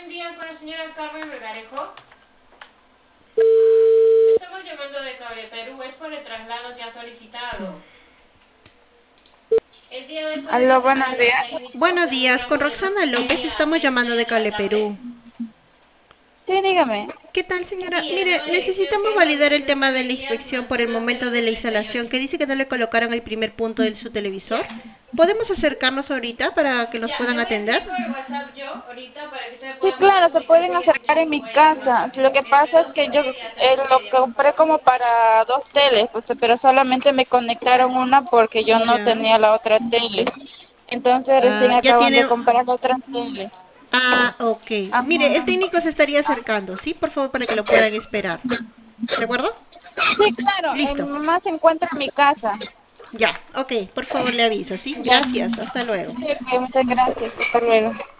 buen día con la señora Carmen Melgarejo. Estamos llamando de Cable Perú, es por el traslado que ha solicitado. El día de hoy Aló, podemos buenos enviar a los días. técnicos Buenos en un días, con rango de Roxana López 12:30 a estamos llamando de 6:30 de Cable la tarde. Perú. Sí, dígame. ¿Qué tal, señora? Sí, el Mire, número de dirección que necesitamos es validar el tema de la 910 inspección más por el momento de la 00238. instalación, que dice que no le colocaron el primer punto de su televisor. ¿Podemos acercarnos ahorita para que nos Ya, puedan le voy a atender? escribir por el WhatsApp yo ahorita para que usted me Sí, pueda mandar claro, su se pueden ubicación y acercar en así mi pueda llegar más casa. Lo rápido. que Entre pasa es 2 y que yo media a 3 y lo media, por compré favor. como para dos teles, pues, pero solamente me conectaron una porque yo no Ya. tenía la otra tele. Entonces recién Ya acaban de tiene... comprar la otra tele. Ok. Mire, el Ajá. técnico se estaría acercando, ¿sí? Por favor, para que lo puedan esperar. ¿De acuerdo? Sí, claro, mi Listo. mamá se encuentra en mi casa. Ya, ok. Por favor, le avisa, ¿sí? Ya. Gracias. Hasta luego. Sí, ok, muchas gracias. Hasta luego.